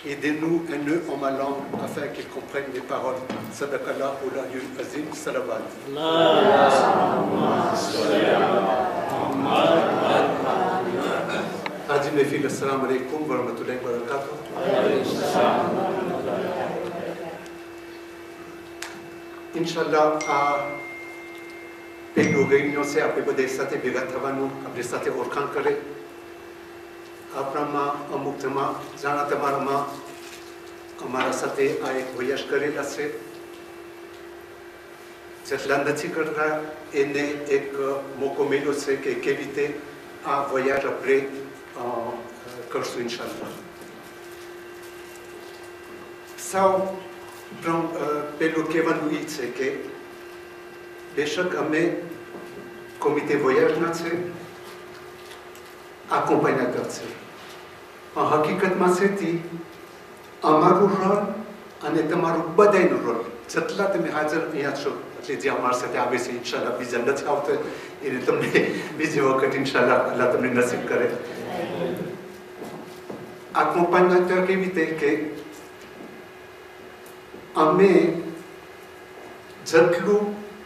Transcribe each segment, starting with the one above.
Aidez-nous et nous en ma langue afin qu'ils comprennent les paroles. Sadaqallah Ulahul Azim Salawat. Adi mes filles, assalamu alaikum wa rahmatullahi wa barakatuh. Inch'Allah, પહેલું radio છે આપણે બધા સાથે ભેગા થવાનું આપણે સાથે ઓળખાણ કરે આપણામાં અમુક જાણા તમારામાં અમારા સાથે આ એક વયાસ કરેલા છે જેટલા નથી કરતા એને એક મોકો મળ્યો છે કે કેવી રીતે આ વયાસ આપણે કરશું ઇન્શાલ્લાહ સાવ પહેલું કહેવાનું એ છે કે બેશક અમે કોમિટે વોયાજના છે એકોમ્પાન્યાટર છે પણ હકીકતમાં છે તે અમારું રોલ અને તમારું બધાનું રોલ જેટલા તમે હાજર અહીંયા છો એટલે જે અમારા સાથે આવે છે ઇન્શાલ્લાહ બીજા નથી આવતો એને તમને બીજી વખત ઇન્શાલ્લાહ અલ્લાહ તમને નસીબ કરે એકોમ્પાન્યાટર કેવી રીતે કે અમે જેટલું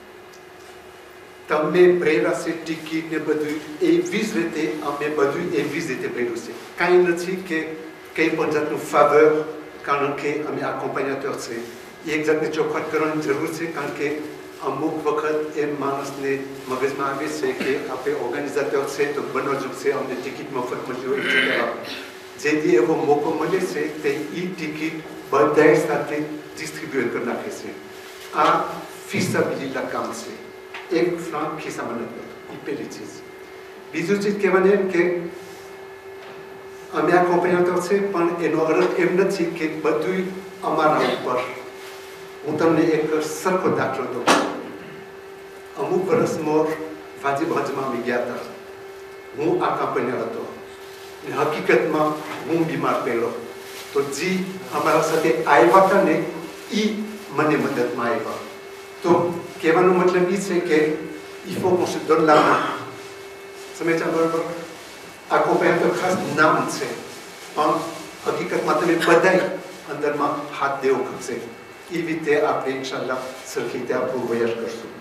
તમે ભરેલા છે ટિકિટ ને બધું એવી જ રીતે અમે બધું એવી જ રીતે ભર્યું છે કાંઈ નથી કે કંઈ પણ જાતનું ફેવર કારણ કે અમે એકોમ્પાન્યાટર છે એક જાતની ચોખવટ કરવાની જરૂર છે કારણ કે અમુક વખત એ માણસને મગજમાં આવે છે કે આપણે ઓર્ગેનાઇઝેટર છે તો બનોજુક છે અમને ટિકિટ મફત મળી હોય જેથી એવો મોકો મળે છે તે એ ટિકિટ બધા સાથે ડિસ્ટ્રીબ્યુટ કરી નાખે છે આ ફિઝાબિલિટી કામ છે એક ફ્રાંક ખિસ્સામાં નથી એ પહેલી ચીજ બીજું ચીજ કહેવાની એમ કે અમે એકોમ્પાન્યાટર છે પણ એનો અર્થ એમ નથી કે બધું અમારા ઉપર હું તમને એક સરખો દાખલો દઉં અમુક વર્ષ મોર વાજીબ હજમાં અમે ગયા હતા હું એકોમ્પાન્યાટર હતો અને હકીકતમાં હું બીમાર પહેલો તો જે અમારા સાથે આવ્યા હતા ને એ મને મદદમાં આવ્યા તો કહેવાનો મતલબ એ છે કે il faut qu'on se donne la main સમજ્યા બરાબર એકોમ્પાન્યાટર ખાસ નામ છે પણ હકીકતમાં તમે બધાય અંદરમાં હાથ દેવો ખપશે એ રીતે આપણે ઇન્શાલ્લાહ સરખી રીતે આપણું વયાસ કરશું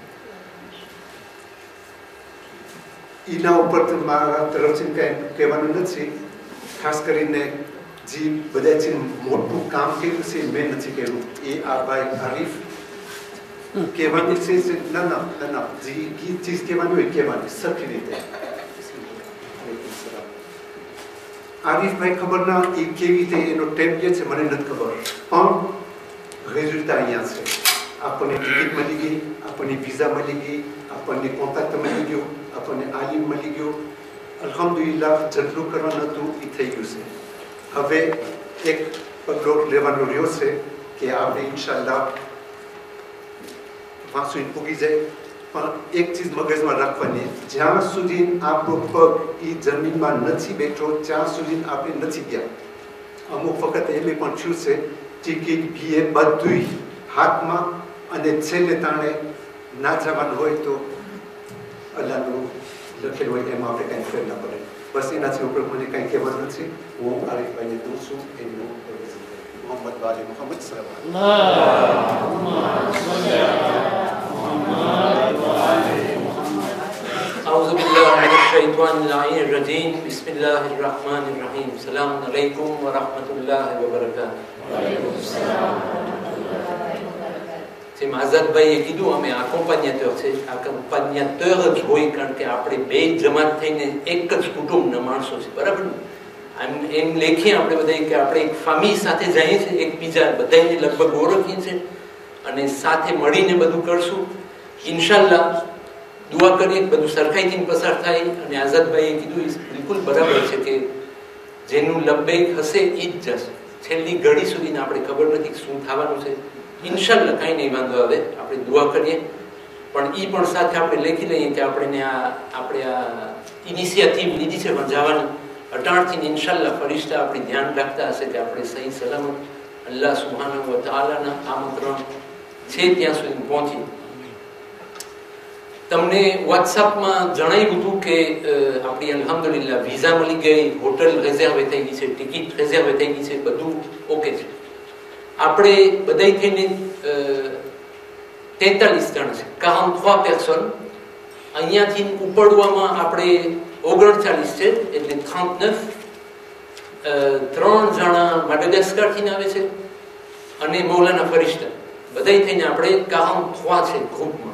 એના ઉપર મારા તરફથી કંઈ કહેવાનું નથી ખાસ કરીને જે બધાથી મોટું કામ કર્યું છે મેં નથી કર્યું એ આ ભાઈ આરીફ કહેવાની છે ના જે ચીજ કહેવાની હોય કહેવાની સરખી રીતે આરીફભાઈ ખબર ના એ કેવી રીતે એનો ટેપ જે છે મને નથી ખબર પણ રિઝલ્ટ અહીંયા છે આપણને ટિકિટ મળી ગઈ આપણને વિઝા મળી ગઈ આપણને કોન્ટેક્ટ મળી ગયો આપણને આલિમ મળી ગયો અલ્હમ્દુલિલ્લાહ જેટલું કરવાનું હતું એ થઈ ગયું છે હવે એક પગલો લેવાનો રહ્યો છે કે આપણે ઇન્શાલ્લાહ વાંસુઈને પૂગી જાય પણ એક ચીજ મગજમાં રાખવાની જ્યાં સુધી આપણો પગ એ જમીનમાં નથી બેઠો ત્યાં સુધી આપણે નથી ગયા અમુક વખત એમ પણ થયું છે ટિકિટ ભીએ બધું હાથમાં અને છેલ્લે તાણે ના જવાનું હોય તો અલ્લાહનું લખેલું હોય એમાં આપણે કાંઈ ફેર ના પડે બસ એનાથી ઉપર મને કાંઈ કહેવાનું નથી હું આરીફભાઈને દઉં છું એમનું મોહમ્મદ વાલી મોહમ્મદ أعوذ بالله من الشيطان الرجيم بسم الله الرحمن الرحيم السلام عليكم ورحمة الله وبركاته જેમ આઝાદભાઈએ કીધું અમે એકોમ્પાન્યાટર છે એકોમ્પાન્યાટર જ હોય કારણ કે આપણે બે જમાત થઈને એક જ કુટુંબના માણસો છે બરાબર ને એમ લેખીએ આપણે બધા કે આપણે એક ફેમિલી સાથે જઈએ છીએ એકબીજા બધાને લગભગ ઓળખીએ છીએ અને સાથે મળીને બધું કરશું ઇન્શાલ્લાહ દુઆ કરીએ બધું સરખાઈથી પસાર થાય અને આઝાદભાઈએ કીધું બિલકુલ બરાબર છે કે જેનું લબ્બૈક હશે એ જ જશે છેલ્લી ઘડી સુધીને આપણે ખબર નથી શું થવાનું છે ઇન્શાલ્લાહ કાંઈ નહીં વાંધો આવે આપણે દુઆ કરીએ પણ એ પણ સાથે આપણે લખી લઈએ કે આપણે આ ઇનિશિયેટિવ લીધી છે પણ જવાની અટાણથી ઇન્શાલ્લાહ ફરિશ્તા આપણે ધ્યાન રાખતા હશે કે આપણે સહી સલામત અલ્લાહ સુબ્હાનહુ વ તઆલાના આમંત્રણ છે ત્યાં સુધી પહોંચી તમને વોટ્સઅપમાં જણાવ્યું હતું કે આપણી અલ્હમ્દુલિલ્લાહ વિઝા મળી ગઈ હોટલ રિઝર્વ થઈ ગઈ છે ટિકિટ રિઝર્વ થઈ ગઈ છે બધું ઓકે છે આપણે બધા થઈને 43 જણ છે, 43 પર્સન. અહીંયાથી ઉપડવામાં આપણે 39 છે, એટલે 39. 3 જણા માડાગાસ્કરથી આવે છે અને મૌલાના ફરિશ્તા, બધા થઈને આપણે 43 છે ગ્રુપમાં.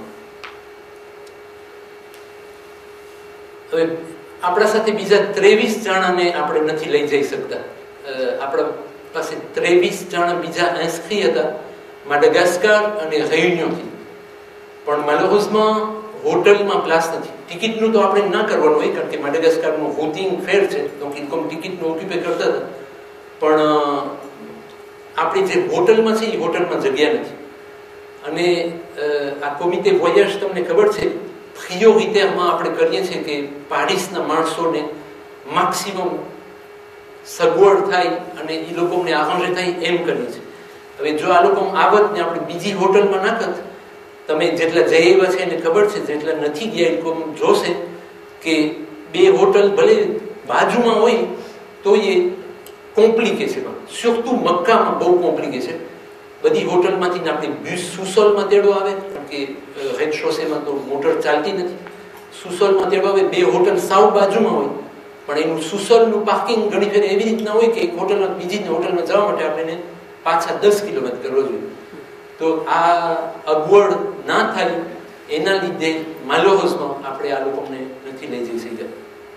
હવે આપણા સાથે બીજા 23 જણાને આપણે નથી લઈ જઈ શકતા. આપણા પાસે 23 જણા બીજા ઇન્સ્ક્રી હતા માડાગાસ્કર અને રેયુનિયોનથી, પણ માલહૌસમાં હોટલમાં પ્લાસ નથી. ટિકિટનું તો આપણે ના કરવાનું હોય, કારણ કે માડાગાસ્કરનું હોટિંગ ફેર છે, તો ઇન્કમ ટિકિટનું ઓક્યુપે કરતા હતા. પણ આપણી જે હોટલમાં છે એ હોટલમાં જગ્યા નથી. અને આ કોમિટે વોયાજ તમને ખબર છે, પ્રિયોરિટેરમાં આપણે કરીએ છીએ કે પારિસના માણસોને મેક્સિમમ સગવડ થાય અને એ લોકોને આરાંજે થાય એમ કરીએ છીએ. હવે જો આ લોકો આવત ને આપણે બીજી હોટલમાં નાખત, તમે જેટલા જઈ આવ્યા છે એને ખબર છે, જેટલા નથી ગયા એ લોકો જોશે કે 2 હોટલ ભલે બાજુમાં હોય તો એ કોમ્પ્લિકે છે. surtout મક્કામાં બહુ કોમ્પ્લિકે છે. બધી હોટલમાંથી આપણે બસ સુસોલમાં તેડો આવે, કારણ કે રેડ શોસેમાં તો મોટર ચાલતી નથી. સુસોલમાં તેડો આવે, 2 હોટલ સાવ બાજુમાં હોય, પણ એનું સુસોલનું પાર્કિંગ ઘણી ફેર એવી રીતના હોય કે એક હોટલમાં બીજી હોટલમાં જવા માટે આપણે પાછા 10 કિલોમીટર કરવો જોઈએ. તો આ અગવડ ના થાય એના લીધે માલહૌસમાં આપણે આ લોકોને નથી લઈ જઈ શક્યા.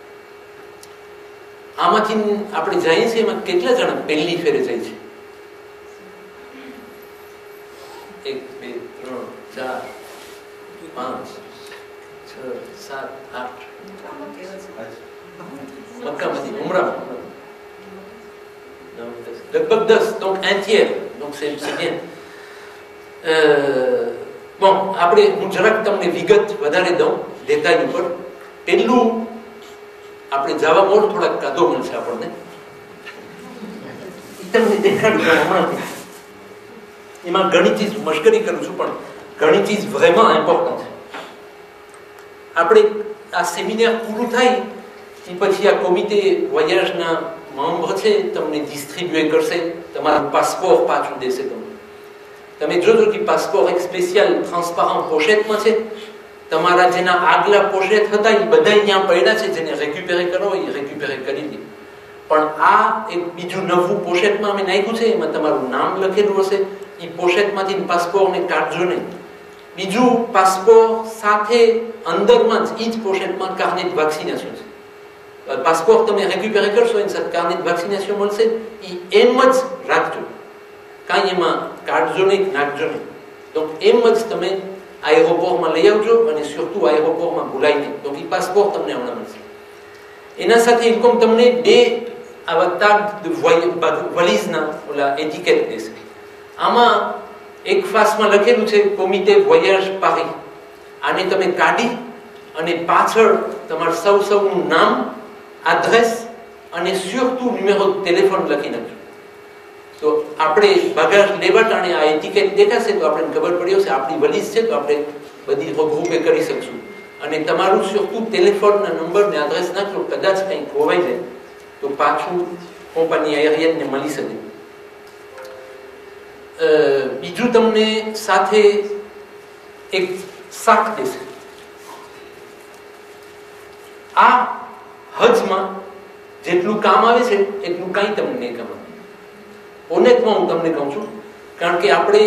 આમાંથી આપણે જઈએ છીએ એમાં કેટલા જણા પહેલી ફેરે જાય છે? 1 2 3 4 5 6 7 8 મક્કામાંથી ઉમરામાં લગભગ 10, donc un tiers, donc c'est bien. Bon, આપણે હું જરાક તમને વિગત વધારે દઉં દેતાઈ ઉપર. પહેલું આપણે જવા મોડ થોડાક કાદો મળશે આપણને, તમને દેખાડું હમણાં. એમાં ઘણી ચીજ મશ્કરી કરું છું, પણ ઘણી ચીજ vraiment ઇમ્પોર્ટન્ટ છે. આપણે આ સેમિનાર પૂરું થાય એ પછી આ કોમિટે વોયાજના મેમ્બર છે તમને ડિસ્ટ્રીબ્યુટ કરશે, તમારું પાસપોર્ટ પાછું દેશે. તમે જોજો કે પાસપોર્ટ એક સ્પેશિયલ ટ્રાન્સપરન્ટ પોશેટમાં છે. તમારા જેના આગલા પોશેટ હતા એ બધા અહીંયા પડ્યા છે, જેને રેક્યુપેરે કરો એ રેક્યુપેરે કરી દે. પણ આ એક બીજું નવું પોશેટમાં અમે નાખ્યું છે, એમાં તમારું નામ લખેલું હશે. એ પોશેટમાંથી પાસપોર્ટને કાઢજો નહીં. બીજું, પાસપોર્ટ સાથે અંદરમાં જ એ જ પોશેટમાં કાર્નેટ વેક્સિનેશન છે. પાસપોર્ટ તમે રેક્યુપેરે કરશો એની સાથે કાર્નેટ વેક્સિનેશન મળશે, એ એમ જ રાખજો, કાંઈ એમાં કાઢજો નહીં, નાખજો નહીં. તો એમ જ તમે એરોપોર્ટમાં લઈ આવજો, અને surtout એરોપોર્ટમાં ભૂલાય નહીં. તો એ પાસપોર્ટ તમને હમણાં મળશે. એના સાથે ઇન્કમ તમને 2 આવા તાગ વલીઝના ઓલા એટિકેટ દેશે. આમાં એક ફાસમાં લખેલું છે કોમિટે વોયાજ પારી. આને તમે કાઢી અને પાછળ તમારું સૌનું નામ, એડ્રેસ અને surtout ન્યુમેરો ટેલિફોન લખી નાખજો. તો આપણે બગાજ લેવા ટાણે આ એટિકેટ દેખાશે તો આપણને ખબર પડી હશે આપણી વલીઝ છે, તો આપણે બધી ગ્રુપે કરી શકશું. અને તમારું surtout ટેલિફોનના નંબર ને એડ્રેસ નાખજો, કદાચ કંઈ ખોવાઈ જાય તો પાછું કંપની એરિયનને મળી શકે. બીજું તમને સાથે એક શાક દેશે. આ હજમાં જેટલું કામ આવે છે એટલું કાંઈ તમને નહીં કામ આવે. ઓનેટમાં હું તમને કહું છું, કારણ કે આપણે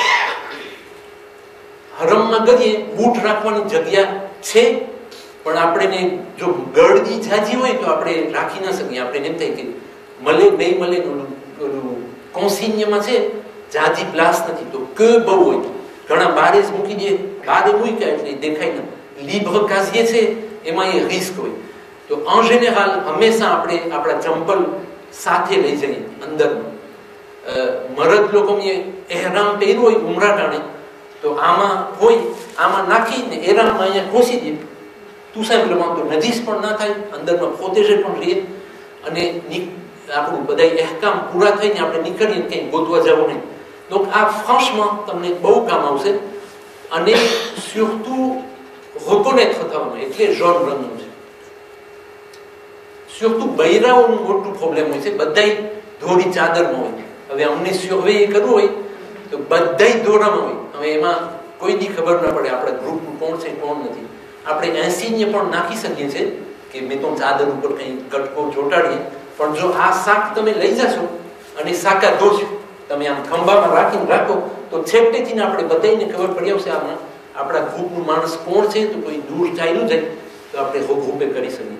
હરમમાં ગઈએ બૂટ રાખવાની જગ્યા છે, પણ આપણે જો ગળદી જાજી હોય તો આપણે રાખી ના શકીએ. આપણે એમ થાય કે મળે નહીં મળે, ઓલું કોન્સિન્યમાં છે જાજી પ્લાસ નથી, તો કે બહુ હોય ઘણા બારે જ મૂકી દે, બારે મૂક્યા એટલે દેખાય ના. લીબ્ર કાઝિએ છે એમાં એ રિસ્ક હોય. તો en général હંમેશા આપણે આપણા ચંપલ સાથે લઈ જઈએ અંદરમાં. મરદ લોકો એહરામ પહેર્યું હોય ઉમરા ટાણે, તો આમાં હોય, આમાં નાખીને એહરામમાં અહીંયા ખોસી દે, તું સાહેબ તો નજીસ પણ ના થાય, અંદરમાં પ્રોટેજર પણ રહે, અને આપણું બધા અહેકામ પૂરા થઈને આપણે નીકળીએ કંઈ ગોતવા જવું નહીં. તો આ ફ્રાન્સમાં તમને બહુ કામ આવશે. અને surtout reconnaître થવાનું, એટલે જોન રંગનું છે. surtout બૈરાઓનું મોટું પ્રોબ્લેમ હોય છે, બધા ધોળી ચાદરમાં હોય. હવે હવે અમને સર્વે કરવું હોય તો બધાય દોરામાં હોય. હવે એમાં કોઈની ખબર ના પડે આપણા ગ્રુપનું કોણ છે કોણ નથી. આપણે 80 ને પણ નાખી શકીએ છીએ કે મેં તો ચાદર ઉપર કંઈ કટકો ચોંટાડીએ, પણ જો આ શાક તમે લઈ જશો અને શાકા ધોશો, તમે આમ ખંભામાં રાખીને રાખો તો છેવટેથી આપણે બધાને ખબર પડી આવશે આમાં આપણા ગ્રુપનું માણસ કોણ છે. તો કોઈ દૂર ચાલ્યું જાય તો આપણે ગ્રુપે કરી શકીએ.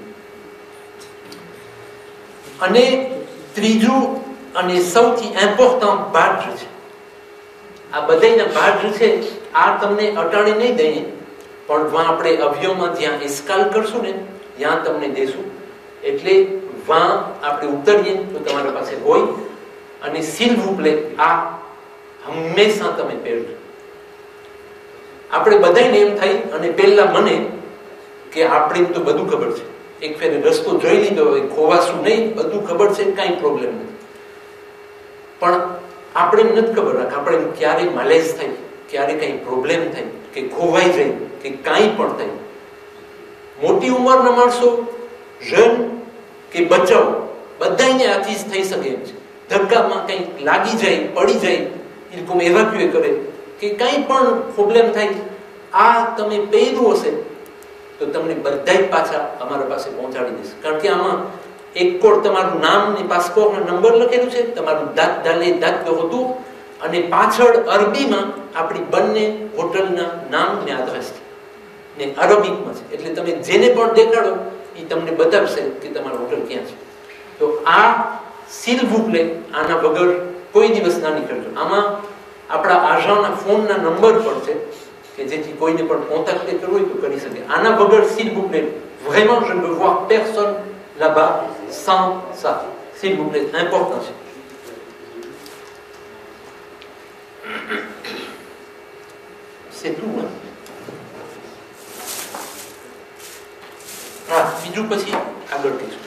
અને ત્રીજું અને સૌથી ઇમ્પોર્ટન્ટ ભાગ છે, આ બધાના ભાગ છે, આ તમને અટાણે નહીં દઈએ પણ આપણે અવયવમાં જ્યાં એસ્કાલ કરશું ને ત્યાં તમને દેશું. એટલે આપણે ઉતરીએ તો તમારા પાસે હોય. અને s'il vous plaît આ હંમેશા તમે પહેરજો. આપણે બધાને એમ થાય, અને પહેલા મને કે આપણે તો બધું ખબર છે, એક ફેરે રસ્તો જોઈ લીધો હોય, ખોવાશું નહીં, બધું ખબર છે, કાંઈ પ્રોબ્લેમ નથી. પણ આપણે નથી ખબર આપણે ક્યારે માલેજ થાય, ક્યારે કંઈ પ્રોબ્લેમ થાય, કે ખોવાઈ જાય, કે કાંઈ પણ થાય. મોટી ઉંમરના માણસો, જન કે બચાવ, બધાને આથી થઈ શકે એમ છે. ધક્કામાં કંઈક લાગી જાય, પડી જાય, એ લોકો એવાક્યુએ કરે કે કાંઈ પણ પ્રોબ્લેમ થાય, આ તમે પહેર્યું હશે તો તમને બધા પાછા અમારા પાસે પહોંચાડી દેશે. કારણ કે આમાં એક કોડ તમારું નામ ને પાસપોર્ટનો નંબર લખેલું છે, તમારું દાંત દાલે દાંત હતું, અને પાછળ અરબીમાં આપણી બંને હોટલના નામ ને એડ્રેસ ને અરબીમાં છે. એટલે તમે જેને પણ દેખાડો એ તમને બતાવશે કે તમારું હોટલ ક્યાં છે. તો આ s'il vous plaît આના વગર કોઈ દિવસ ના નીકળજો. આમાં આપણા આજાના ફોનના નંબર પણ છે કે જેથી કોઈને પણ કોન્ટેક્ટ કરવો હોય તો કરી શકે. આના વગર s'il vous plaît vraiment je ne veux voir personne là-bas sans ça. s'il vous plaît important છે. c'est tout hein. બીજું પછી આગળ કહીશું.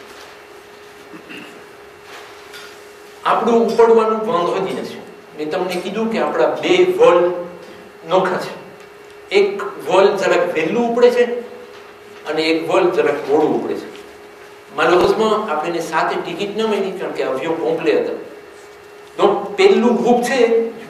આપણું ઉપડવાનું વાંધોથી નથી. મેં તમને કીધું કે આપણા બે વોલ નોખા છે. એક વોલ જરાક વહેલું ઉપડે છે અને એક વોલ જરાક મોડું ઉપડે છે. માલવસમાં આપણે સાથે ટિકિટ ન મળી કારણ કે અવયવ કોમ્પ્લે હતા. donc પહેલું ગ્રુપ છે,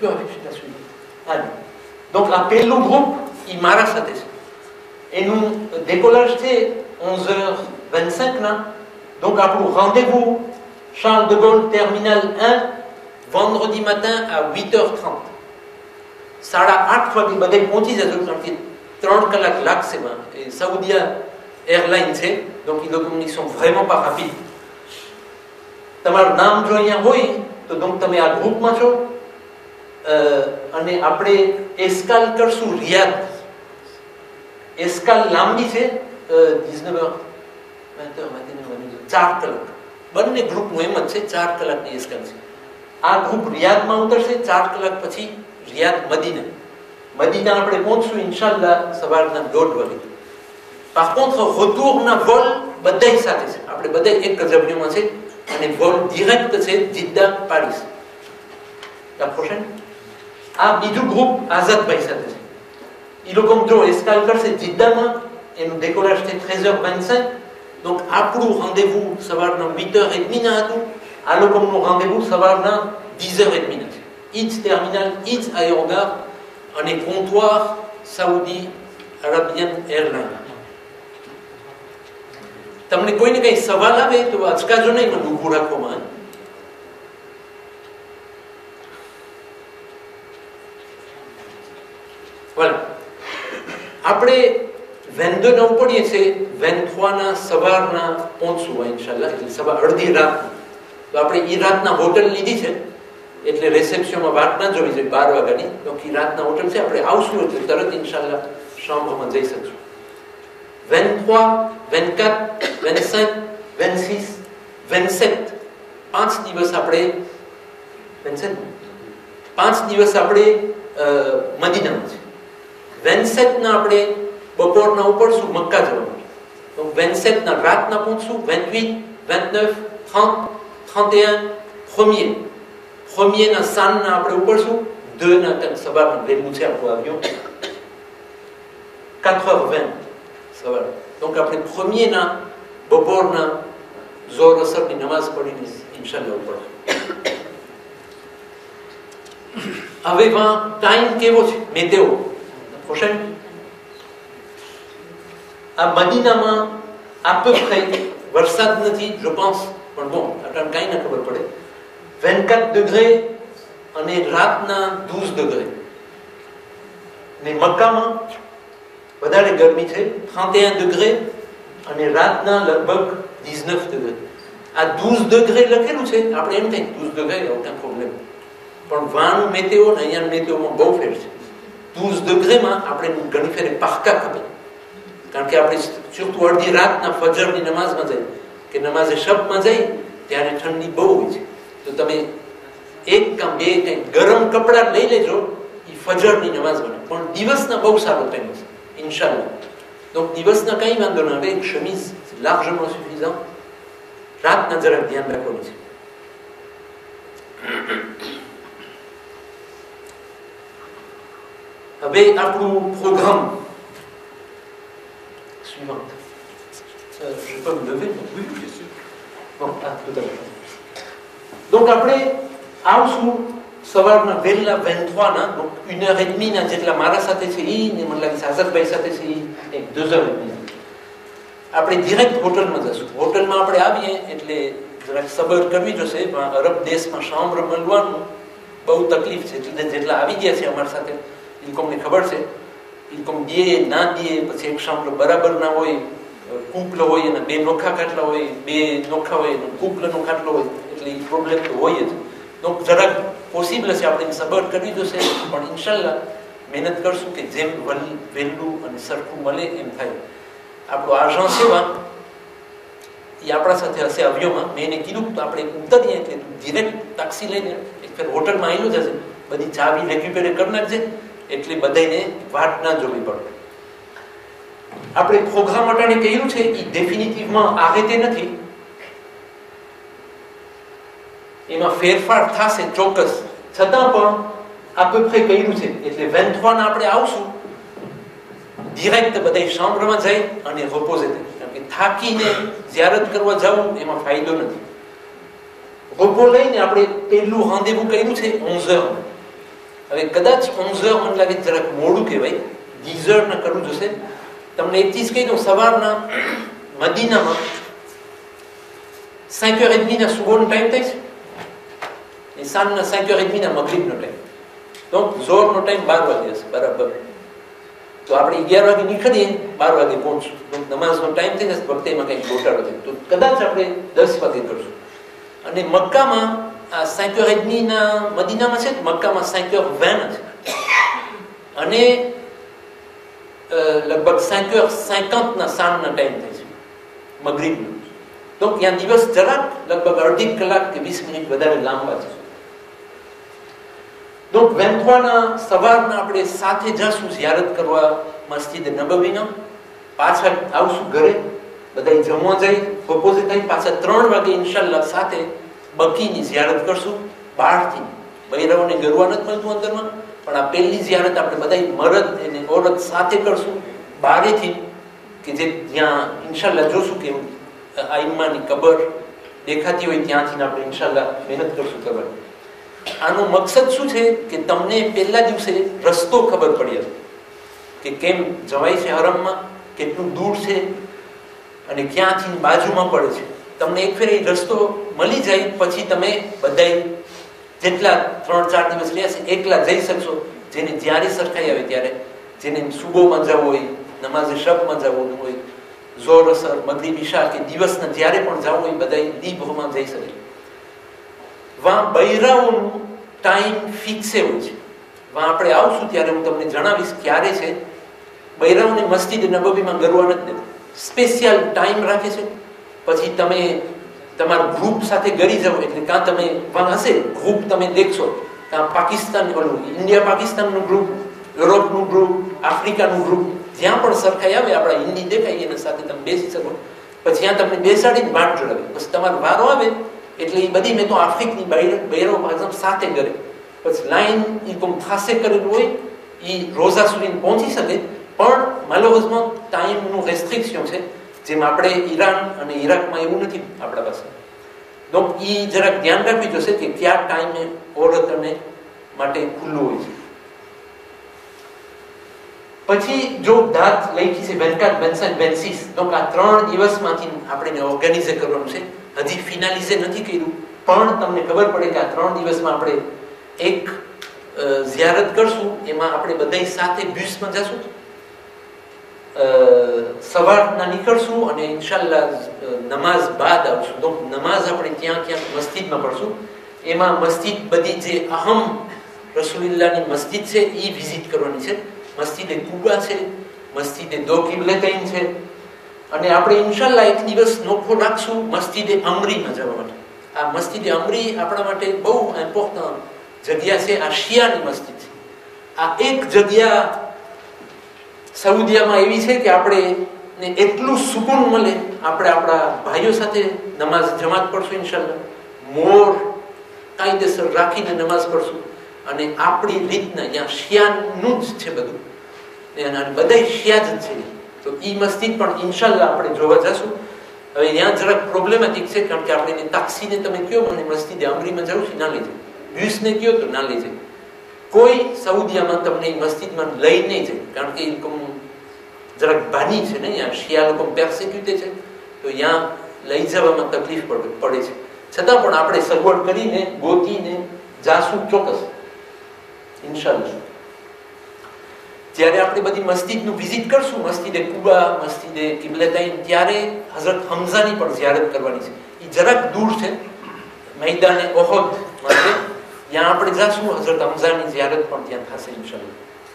donc આ પહેલું ગ્રુપ એ મારા સાથે છે. એનું décollage છે 11h25 ના. donc આપણું rendez-vous Charles de Gaulle terminal 1 vendredi matin à 8h30. 8:30 વાગે બધે પહોંચી જજો કારણ કે 3 કલાક લાગશે. એ સાઉદીયા એરલાઇન છે, donc ils ne sont vraiment pas rapides. તમારું નામ જો અહીંયા હોય તો donc તમે આ ગ્રુપમાં છો. અને આપણે એસ્કાલ કરશું રિયાદ. એસ્કાલ લાંબી છે 19h 20h 4 કલાક. બંને ગ્રુપનું એમ જ છે 4 કલાકની એસ્કાલ છે. આ ગ્રુપ રિયાદમાં ઉતરશે 4 કલાક પછી રિયાદ મદીના આપણે પહોંચશું ઇન્શાલ્લાહ સવારના 1:30 વાગે. par contre retourના વોલ બધાય સાથે છે. આપણે બધા એક જ અવયવમાં છે અને વોલ ડિરેક્ટ છે જિદ્દા પારીસ. la prochaine આ બીજું ગ્રુપ આઝાદભાઈ સાથે છે. એ લોકો જો એસ્કાલ કરશે જિદ્દામાં, એનું décollage છે 13h25. donc આપણું rendez-vous સવારના 8h30 ના હતું. આ લોકોનું rendez-vous સવારના 10h30 ના છે. ઈચ ટર્મિનલ, ઈચ aérodrome અને comptoir સાઉદી અરેબિયન એરલાઇન. તમને કોઈને કઈ સવાલ આવે તો અચકાજો નહીં, મને ઊભું રાખવામાં. voilà આપણે 22 ના ઉપડીએ છીએ, 23 ના સવારના પહોંચશું ઇન્શાલ્લાહ. એટલે સવાર અડધી રાત. તો આપણે ઈ રાતના હોટલ લીધી છે એટલે રિસેપ્શનમાં વાત ના જોવી જોઈએ 12 વાગ્યાની. તો ઈ રાતના હોટલ છે, આપણે આવશું એટલે તરત ઇન્શાલ્લાહ શામમાં જઈ શકશું. 23, 24, 25, 26, 27 5 દિવસ આપણે 5 દિવસ આપણે મદીનામાં છે. 27 ના આપણે બપોરના ઉપડશું મક્કા જવાનું. તો 27 ના રાતના પહોંચશું. 28, 29, 30, 31 1er ના સાંજના આપણે ઉપડશું. 2 ના તક સવારના વહેલું છે આપણું આવ્યું 4h20 સવાર. donc આપણે 1er ના બપોરના ઝોર અસરની નમાઝ પડીને ઇન્શાલ્લાહ ઉપર. હવે ટાઈમ કેવો છે મેતેઓ ખુશન આ મદીનામાં આપે વરસાદ નથી je pense પણ bon અટણ કાઈ ન ખબર પડે 24 ડિગ્રી અને રાતના 12 ડિગ્રી ને મક્કામાં વધારે ગરમી છે 31 ડિગ્રી અને રાતના લગભગ 19 ડિગ્રી આ 12 ડિગ્રી લખેલું છે આપણે એમ થાય 12 ડિગ્રી ઓકે પ્રોબ્લેમ પણ વાનું મેતેઓ ને અહીંયા મેતેઓમાં બહુ ફેર છે 12 ડિગ્રીમાં આપણે ઘણી ફેરે પાક્કા ખબર કારણ કે આપણે surtout અડધી રાતના ફજરની નમાઝમાં જઈએ કે નમાઝે શબમાં જઈએ ત્યારે ઠંડી બહુ હોય છે તો તમે એક કામ બે કંઈ ગરમ કપડાં લઈ લેજો એ ફજરની નમાઝ બને પણ દિવસના બહુ સારો ટાઈમ છે ઇન્શાલ્લાહ તો દિવસના કંઈ વાંધો ન આવે chemise largement suffisant રાતના જરાક ધ્યાન રાખવાનું છે હવે આપણું program suivant. Je peux me lever? Oui, bien sûr. Bon, tout à fait. Donc après, આવશું સવારના વહેલા 23 ના donc 1h30 ના જેટલા મારા સાથે છે ઈ ને મને લાગે આઝાદભાઈ સાથે છે ઈ એક 2h30 આપણે ડિરેક્ટ હોટલમાં જશું હોટલમાં આપણે આવીએ એટલે જરાક સબર કરવી જોશે અરબ દેશમાં શામ્ર મળવાનું બહુ તકલીફ છે જેટલા આવી ગયા છે અમારી સાથે એ કોમને ખબર છે ઇન્કમ દે ના દે પછી એક શામ્ર બરાબર ના હોય કૂપલો હોય અને બે નોખા ખાટલા હોય બે નોખા હોય અને કૂપલાનો ખાટલો હોય એટલે એ પ્રોબ્લેમ તો હોય જ તો જરાક પોસિબલ છે આપણે સબર કરવી જોશે પણ ઇન્શાલ્લાહ મહેનત કરશું કે જેમ વહેલું અને સરખું મળે એમ થાય આપણો આર્જન સેવા એ આપણા સાથે હશે અવયવમાં મેં એને કીધું તો આપણે ઉતરીએ એટલે ડિરેક્ટ ટેક્સી લઈને એક ફેર હોટલમાં આવેલું જશે બધી ચાવી રેક્યુપેરે કરી નાખજે એટલે બધાને વાટ ના જોવી પડે આપણે પ્રોગ્રામ અટાણે કહ્યું છે એ ડેફિનેટિવમાં આવે તે નથી એમાં ફેરફાર થશે ચોક્કસ છતાં પણ આપણે કહ્યું છે એટલે 23 ના આપણે આવશું ડિરેક્ટ બધા શામ્રમાં જાય અને રિપોઝે થાય કારણ કે થાકીને ઝિયારત કરવા જવું એમાં ફાયદો નથી રિપો લઈને આપણે પહેલું રાંદેવુ કર્યું છે 11h હવે કદાચ 11h મને લાગે જરાક મોડું કહેવાય 10h ના કરવું જોશે તમને એક ચીજ કહી દઉં સવારના મદીનામાં 5h30 ના સુબહનો ટાઈમ થાય છે એ સાંજના 5h30 ના મગરીબનો ટાઈમ તો ઝોરનો ટાઈમ 12 વાગે હશે બરાબર તો આપણે 11 વાગે નીકળીએ 12 વાગે પહોંચશું તો નમાઝનો ટાઈમ થઈ જશે વખતે એમાં કંઈક ગોટાળો થાય તો કદાચ આપણે 10 વાગે કરશું અને મક્કામાં આ 5h30 ના મદીનામાં છે મક્કામાં 5h20 છે અને લગભગ 5h50 ના સાંજના ટાઈમ થાય છે મગરીબનો તો ત્યાં દિવસ જરાક લગભગ અડધી કલાક કે 20 મિનિટ વધારે લાંબા છે તો 23 ના સવારના આપણે સાથે જશું ઝિયારત કરવા મસ્જિદ નબવીના પાછા આવશું ઘરે બધા જમવા જઈ બપોરે થઈ પાછા 3 વાગે ઇન્શાલ્લાહ સાથે બકીની ઝિયારત કરશું બહારથી બૈરાઓને ગરવા નથી મળતું અંદરમાં પણ આ પહેલી ઝિયારત આપણે બધા મરદ અને ઓરત સાથે કરશું બહારેથી કે જે જ્યાં ઇન્શાલ્લાહ જોશું કે આઈમ્માની કબર દેખાતી હોય ત્યાંથી આપણે ઇન્શાલ્લાહ મહેનત કરશું કરવાની આનો મકસદ શું છે કે તમને પહેલા દિવસે રસ્તો ખબર પડી કે કેમ જવાય છે હરમમાં કેટલું દૂર છે અને ક્યાંથી બાજુમાં પડે છે તમને એક ફેર એ રસ્તો મળી જાય પછી તમે બધા જેટલા 3-4 દિવસ રહ્યા છે એકલા જઈ શકશો જેને જ્યારે સરખાઈ આવે ત્યારે જેને સુબહમાં જવું હોય નમાઝે શબમાં જવું હોય ઝોર અસર મગરીબ ઈશા કે દિવસના જ્યારે પણ જવું હોય બધા દીભમાં જઈ શકે વાં બૈરાઓનું ટાઈમ ફિક્સ હોય છે વાં આપણે આવશું ત્યારે હું તમને જણાવીશ ક્યારે છે બૈરાઓને મસ્જિદ નબવીમાં ગરવા નથી સ્પેશિયલ ટાઈમ રાખે છે પછી તમે તમારા ગ્રુપ સાથે ગરી જાવ એટલે કાં તમે વાં હશે ગ્રુપ તમે દેખશો કાં પાકિસ્તાન ઓલું ઇન્ડિયા પાકિસ્તાનનું ગ્રુપ યુરોપનું ગ્રુપ આફ્રિકાનું ગ્રુપ જ્યાં પણ સરખાઈ આવે આપણા હિન્દી દેખાય એના સાથે તમે બેસી શકો પછી ત્યાં તમને બેસાડીને વાટ જોડાવે પછી તમારો વારો આવે એટલે એ બધી મેં તો આફ્રિકની બૈરો સાથે કરે પછી લાઈન એ ખાસે કરેલું હોય એ રોઝા સુધી પહોંચી શકે પણ માલોવઝમાં ટાઈમનું રેસ્ટ્રિક્શન છે જેમ આપણે ઈરાન અને ઈરાકમાં એવું નથી આપણા પાસે તો એ જરાક ધ્યાન રાખવી જોશે કે કયા ટાઈમે ઓરત અને માટે ખુલ્લું હોય છે. પછી જો દાંત લખી છે વેન્કાટ બેન્સન બેન્સિસ, તો આ 3 દિવસમાંથી આપણે ઓર્ગેનાઇઝ કરવાનું છે. હજી ફિનાલિઝે નથી કર્યું, પણ તમને ખબર પડે કે આ 3 દિવસમાં આપણે એક ઝિયારત કરશું. એમાં આપણે બધા સાથે બ્યુસમાં જશું, સવારના નીકળશું અને ઇન્શાલ્લાહ નમાઝ બાદ આવશું. તો નમાઝ આપણે ત્યાં ક્યાંક મસ્જિદમાં પડશું. એમાં મસ્જિદ બધી જે અહમ રસૂલુલ્લાહની મસ્જિદ છે એ વિઝિટ કરવાની છે. મસ્જિદે કુબા છે, મસ્જિદે દો કિબલતૈન છે, અને આપણે ઇન્શાલ્લાહ એક દિવસ નોખો રાખશું મસ્જિદે અમરીમાં જવા માટે. આ મસ્જિદે અમરી આપણા માટે બહુ ઇમ્પોર્ટન્ટ જગ્યા છે. આ શિયાની મસ્જિદ છે. આ એક જગ્યા સાઉદીયામાં એવી છે કે આપણે એટલું સુકૂન મળે. આપણે આપણા ભાઈઓ સાથે નમાઝ જમાત પડશું ઇન્શાલ્લાહ, મોર કાયદેસર રાખીને નમાઝ પડશું, અને આપણી રીતના ત્યાં શિયાનું જ છે બધું, બધા શિયા જ છે. તો ઈ મસ્જિદ પણ ઇન્શાલ્લાહ આપણે જોવા જશું. હવે ત્યાં જરાક પ્રોબ્લેમેટિક છે, કારણ કે આપણે તાક્સીને તમે કયો મને મસ્જિદે અમરીમાં જવું છે, ના લઈ જાય. બ્યુસને કયો તો ના લઈ જાય. કોઈ સાઉદીયામાં તમને મસ્જિદમાં લઈ નહીં જાય, કારણ કે જરાક બાની છે ને, ત્યાં શિયા લોકો પેર્સિક્યુટે છે, તો ત્યાં લઈ જવામાં તકલીફ પડે છે. છતાં પણ આપણે સગવડ કરીને ગોતીને જાશું ચોક્કસ ઇન્શાલ્લાહ. જ્યારે આપણે બધી મસ્જિદનું વિઝિટ કરશું, મસ્જિદે કુબા, મસ્જિદે કિબલતૈન, ત્યારે હઝરત હમઝાની પણ ઝિયારત કરવાની છે. એ જરાક દૂર છે, મેદાને ઓહદ માટે. ત્યાં આપણે જાશું, હઝરત હમઝાની ઝિયારત પણ ત્યાં થશે ઇન્શાલ્લાહ.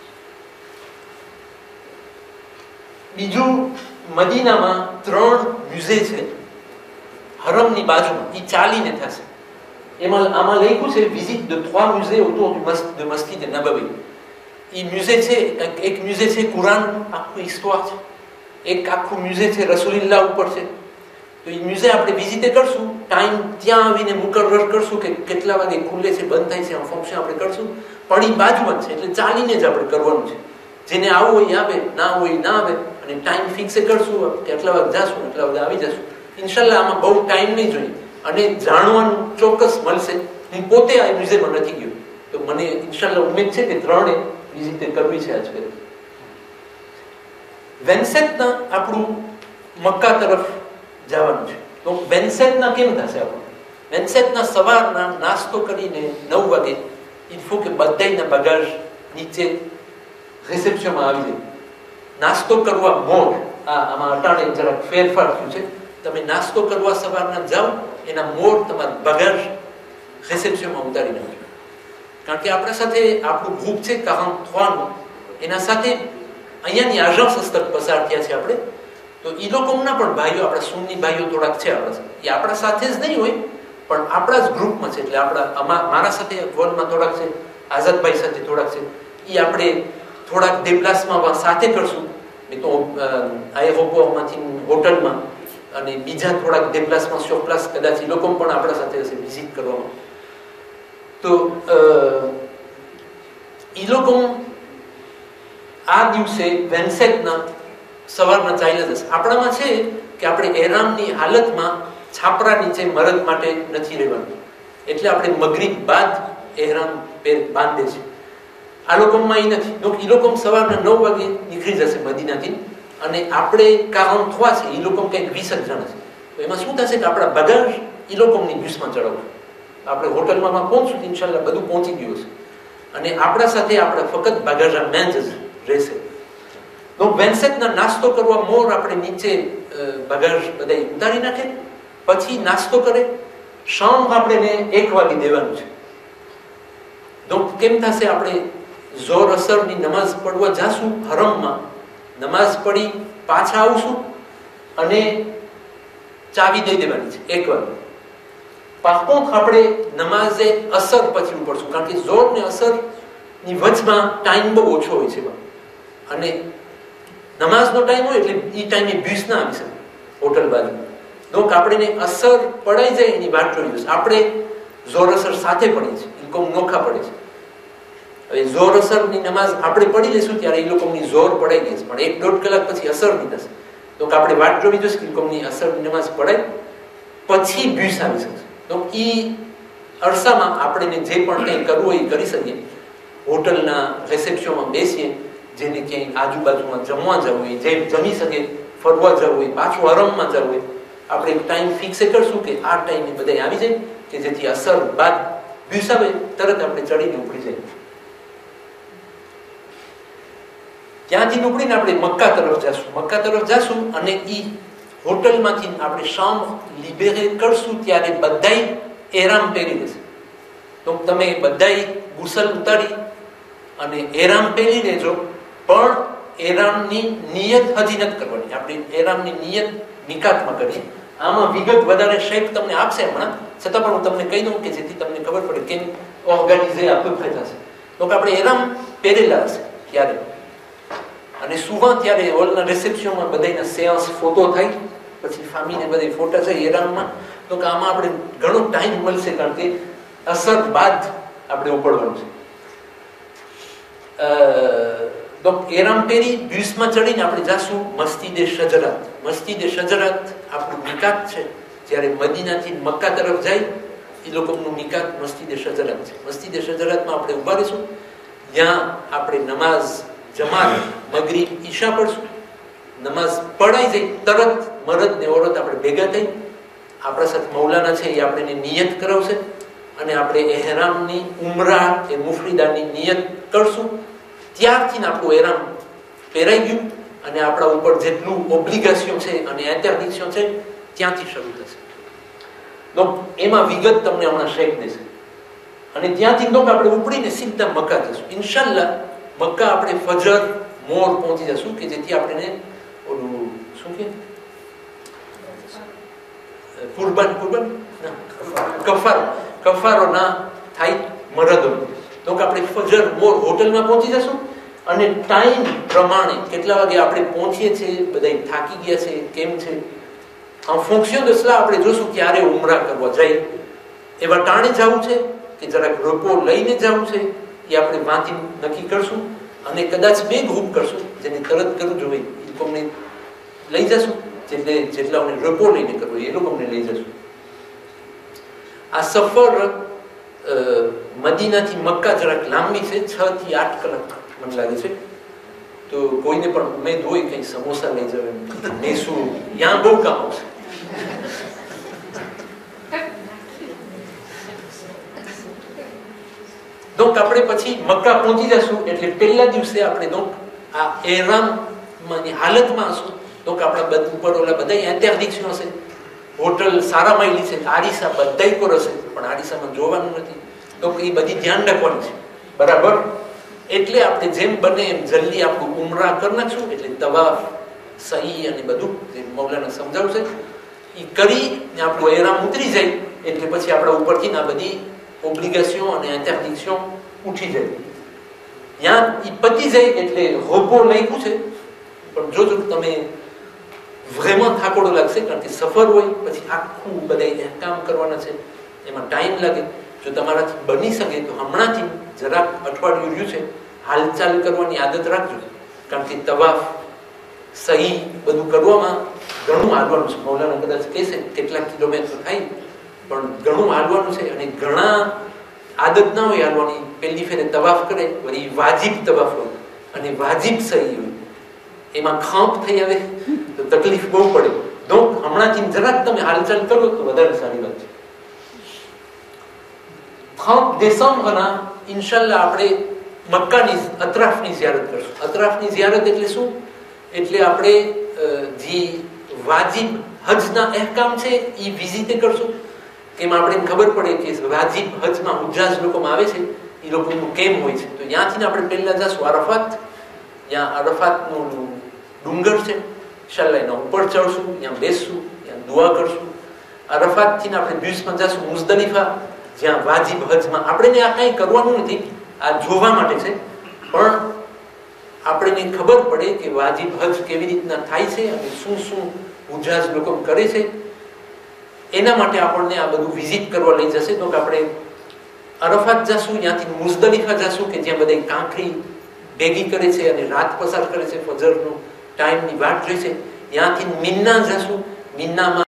બીજું, મદીનામાં 3 મ્યુઝે છે હરમની બાજુમાં, એ ચાલીને થશે. આમાં લખ્યું છે વિઝિટ ધ 3 મ્યુઝે autour de મસ્જિદ નબવી. એ મ્યુઝે છે, એક મ્યુઝે છે કુરાન, આખું હિસ્ટોર છે. એક આખું મ્યુઝે છે રસૂલુલ્લાહ ઉપર છે. તો એ મ્યુઝે આપણે વિઝિટ કરશું, ટાઈમ ત્યાં આવીને મુકર્રર કરશું કે કેટલા વાગે ખુલે છે, બંધ થાય છે, આ ફંક્શન આપણે કરશું. પણ એ બાજુમાં છે, એટલે ચાલીને જ આપણે કરવાનું છે. જેને આવવું હોય આવે, ના હોય ના આવે, અને ટાઈમ ફિક્સ કરશું કે એટલા વાગે જાશું, એટલા વાગે આવી જશું ઇન્શાલ્લાહ. આમાં બહુ ટાઈમ નહીં જોઈએ, અને જાણવાનું ચોક્કસ મળશે. હું પોતે આ મ્યુઝિયમમાં નથી ગયો, તો મને ઇન્શાલ્લાહ ઉમેદ છે કે 3 વિઝિટ કરવી છે આજ કરી. વેન્સેટના આપણું મક્કા તરફ જવાનું છે. તો વેન્સેટના કેમ થશે આપણું? વેન્સેટના સવારના નાસ્તો કરીને 9 વાગે ઇન્ફો કે બધાના બગાજ નીચે રિસેપ્શનમાં આવી જાય. નાસ્તો કરવા મોર, આમાં અટાણે જરાક ફેરફાર થયું છે. તમે નાસ્તો કરવા સવારના જાઓ, એના મોર તમારા બગાજ રિસેપ્શનમાં ઉતારી નાખજો. કારણ કે આપણા સાથે આપણું ગ્રુપ છે 43નું, એના સાથે અહીંયાની આજન્સ હસ્તક પસાર થયા છે આપણે. તો એ લોકોના પણ ભાઈઓ, આપણા સુન્ની ભાઈઓ થોડાક છે આપણા સાથે. એ આપણા સાથે જ નહીં હોય, પણ આપણા જ ગ્રુપમાં છે. એટલે મારા સાથે વોલમાં થોડાક છે, આઝાદભાઈ સાથે થોડાક છે. એ આપણે થોડાક દેપલાસમાં સાથે કરશું, નહીં તો આયહોપોમાંથી હોટલમાં, અને બીજા થોડાક દેપલાસમાં શોપ્લાસ કદાચ એ લોકો પણ આપણા સાથે હશે વિઝિટ કરવામાં. તો એ લોકો આ દિવસે વેન્સેટના સવારના ચાલ્યા જશે. આપણામાં છે કે આપણે એહરામની હાલતમાં છાપરા નીચે મરદ માટે નથી રહેવાનું, એટલે આપણે મગરીબ બાદ એહરામ બાંધે છે. આ લોકોમાં એ નથી. એ લોકો સવારના 9 વાગે નીકળી જશે મદીનાથી, અને આપણે કામ થવા છે, એ લોકો કંઈક 20 જણા છે. તો એમાં શું થશે કે આપણા બગાજ એ લોકોની બસમાં ચડાવશું. આપણે હોટલમાં પહોંચશું, ઇન્શાલ્લાહ બધું પહોંચી ગયું છે, અને આપણા સાથે આપણે ફક્ત બગાજા મેન જ રહેશે. તો વેન્સેટના નાસ્તો કરવા મોર આપણે નીચે બગાજ બધા ઉતારી નાખે, પછી નાસ્તો કરે. શામ આપણે 1 વાગે દેવાનું છે. તો કેમ થશે, આપણે ઝોર અસરની નમાઝ પડવા જાશું હરમમાં, નમાઝ પડી પાછા આવશું, અને ચાવી દઈ દેવાની છે 1 વાગે. પાછો આપણે નમાઝે અસર પછી ઉપડશું, કારણ કે ઝોર ને અસર ની વચમાં ટાઈમ બહુ ઓછો હોય છે, અને નમાઝનો ટાઈમ હોય એટલે એ ટાઈમે બ્યુસ ના આવી શકે હોટલ બાજુ. તો આપણે અસર પડાઈ જાય એની વાત જોઈ. આપણે ઝોર અસર સાથે પડીએ છીએ, એ લોકો નોખા પડે છે. હવે ઝોર અસરની નમાઝ આપણે પડી લઈશું ત્યારે એ લોકોની ઝોર પડાઈ ગઈ છે, પણ 1-1.5 કલાક પછી અસર નહીં થશે. તો આપણે વાટ જોવી જોઈએ કે એ લોકોની અસરની નમાઝ પડાય પછી બ્યુસ આવી શકશે. તો એ અરસામાં આપણે જે પણ કંઈ કરવું હોય એ કરી શકીએ. હોટલના રિસેપ્શનમાં બેસીએ, જેને ક્યાંય આજુબાજુમાં જમવા જવું હોય, જે જમી શકે, ફરવા જવું હોય, પાછું આરામમાં જવું હોય, આપણે એક ટાઈમ ફિક્સ કરશું કે આ ટાઈમે બધા આવી જાય, કે જેથી અસર બાદ દિવસાવે તરત આપણે ચડીને ઉપડી જાય. ત્યાંથી ઉપડીને આપણે મક્કા તરફ જશું અને ઈ હોટલમાંથી આપણે શામ લિબેરે કરશું ત્યારે બધાય એરામ પહેરી દેશે. તો તમે બધાય ગુસલ ઉતારી અને એરામ પહેરી લેજો, પણ એરામની નિયત હજી નથી કરવાની. આપણે એરામની નિયત નિકાતમાં કરીએ. આમાં વિગત વધારે શેખ તમને આપશે હમણાં, છતાં પણ હું તમને કહી દઉં કે જેથી તમને ખબર પડે કેમ ઓર્ગેનાઇઝે આખું થઈ જશે. તો આપણે એરામ પહેરેલા હશે ત્યારે, અને સુવા ત્યારે હોલના રિસેપ્શનમાં બધાના સેન્સ ફોટો થાય, પછી ફામીને બધા ફોટા છે એરામમાં. તો કે આમાં આપણે ઘણો ટાઈમ મળશે, કારણ કે અસર બાદ આપણે ઉપડવાનું છે. તો એરામ પહેરી બીસમાં ચડીને આપણે જાશું મસ્જિદે શજરાત. મસ્જિદે શજરાત આપણું મિકાત છે. જ્યારે મદીનાથી મક્કા તરફ જાય એ લોકોનું મિકાત મસ્જિદે શજરાત છે. મસ્જિદે શજરાતમાં આપણે ઉભા રહીશું. ત્યાં આપણે નમાઝ જમાત મગરીબ ઈશા પડશું. નમાઝ પડાઈ જાય તરત મરદ ને ઓરત આપણે ભેગા થઈ, આપણા સાથે મૌલાના છે એ આપણે નિયત કરાવશે, અને આપણે એહરામની ઉમરા કે મુફરીદાની નિયત કરશું. ત્યારથી આપણું એહરામ પહેરાઈ ગયું અને આપણા ઉપર જેટલું ઓબ્લિગેશન છે અને ઇન્ટરડિક્શન છે ત્યાંથી શરૂ થશે. તો એમાં વિગત તમને હમણાં શેખ દેશે. અને ત્યાંથી તો આપણે ઉપડીને સીધા મક્કા જશું. ઇન્શાલ્લાહ મક્કા આપણે ફજર મોર પહોંચી જશું, કે જેથી આપણે ઓલું શું કે કફારો ના થાય મરદો. તો આપણે ફજર મોર હોટલમાં પહોંચી જશું અને ટાઈમ પ્રમાણે કેટલા વાગે આપણે પહોંચીએ છીએ, બધા થાકી ગયા છે કેમ છે, ફંક્શન દસલા આપણે જોશું ક્યારે ઉમરા કરવા જાય. એવા ટાણે જવું છે કે જરાક રોપો લઈને જવું છે એ આપણે વાંચી નક્કી કરશું. અને કદાચ બે ગ્રુપ કરશું, જેને તરત કરવું જોઈએ એ લોકોને લઈ જશું, જેટલાઓને રોપો લઈને કરવું એ લોકોને લઈ જશું. આ સફર મદીનાથી મક્કા જરાક લાંબી છે, 6 થી 8 કલાક મને લાગે છે. તો કોઈને પણ ઉમેદ હોય કઈ સમોસા લઈ જવે, મેસુ ત્યાં બહુ કામ આવશે. તો આપણે પછી મક્કા પહોંચી જશું એટલે પહેલા દિવસે આપણે તો આ એહરામની હાલતમાં હશું. તો આપણા ઉપર ઓલા બધા ઇન્ટરડિક્શન હશે. હોટલ સારા માયલી છે, આરીસા બધાય પર હશે, પણ આરીસામાં જોવાનું નથી. તો એ બધી ધ્યાન રાખવાનું છે બરાબર. એટલે આપણે જેમ બને એમ જલ્દી આપણું ઉમરા કરી નાખશું. એટલે તવાફ સહી અને બધું જે મૌલાના સમજાવશે એ કરી આપણું એહરામ ઉતરી જાય એટલે પછી આપણા ઉપરથી આ બધી ઓબ્લિગેશન અને ઇન્ટરડિક્શન ઉઠી જાય. ત્યાં એ પતી જાય એટલે હોપો લખ્યું છે, પણ જોજો તમે vraiment થાકોડો લાગશે, કારણ કે સફર હોય પછી આખું બધા કામ કરવાના છે, એમાં ટાઈમ લાગે. જો તમારાથી બની શકે તો હમણાંથી જરાક અઠવાડિયું રહ્યું છે હાલચાલ કરવાની આદત રાખજો, કારણ કે તવાફ સહી બધું કરવામાં ઘણું હાલવાનું છે. મૌલાના કદાચ કહેશે કેટલાક કિલોમીટર થાય, પણ ઘણું હાલવાનું છે. અને ઘણા આદત ના હોય હાલવાની, પહેલી ફેરે તવાફ કરે વળી વાજિબ તવાફ હોય અને વાજિબ સહી હોય, એમાં ખાંપ થઈ આવે તો તકલીફ બહુ પડે. તો હમણાંથી જરાક તમે હાલચાલ કરો તો વધારે સારી વાત છે. 30 ડિસેમ્બરના ઇન્શાલ્લાહ આપણે મક્કાની અતરાફની ઝિયારત કરશું. અતરાફની ઝિયારત એટલે શું? એટલે આપણે જે વાજિબ હજના અહેકામ છે એ વિઝિટ કરશું. એમાં આપણે ખબર પડે કે વાજિબ હજમાં હુજ્જાજ લોકોમાં આવે છે એ લોકોનું કેમ હોય છે. તો ત્યાંથી આપણે પહેલા જશું અરફાત. ત્યાં અરફાતનું ડુંગર છે, ઇન્શાલ્લાહ એના ઉપર ચડશું, ત્યાં બેસશું, ત્યાં દુઆ કરશું. અરફાતથી આપણે બીસમાં જશું મુઝદલિફા, જ્યાં વાજિબ હજમાં આપણે આ કંઈ કરવાનું નથી, આ જોવા માટે છે. પણ આપણને ખબર પડે કે વાજિબ હજ કેવી રીતના થાય છે અને શું શું હુજ્જાજ લોકો કરે છે, એના માટે આપણને આ બધું વિઝિટ કરવા લઈ જશે. તો કે આપણે અરફાત જશું, ત્યાંથી મુઝદલિફા જશું કે જ્યાં બધા કાંકરી ભેગી કરે છે અને રાત પસાર કરે છે, ફજરનો ટાઈમની વાટ જોઈ છે. ત્યાંથી મિન્ના જશું. મિન્નામાં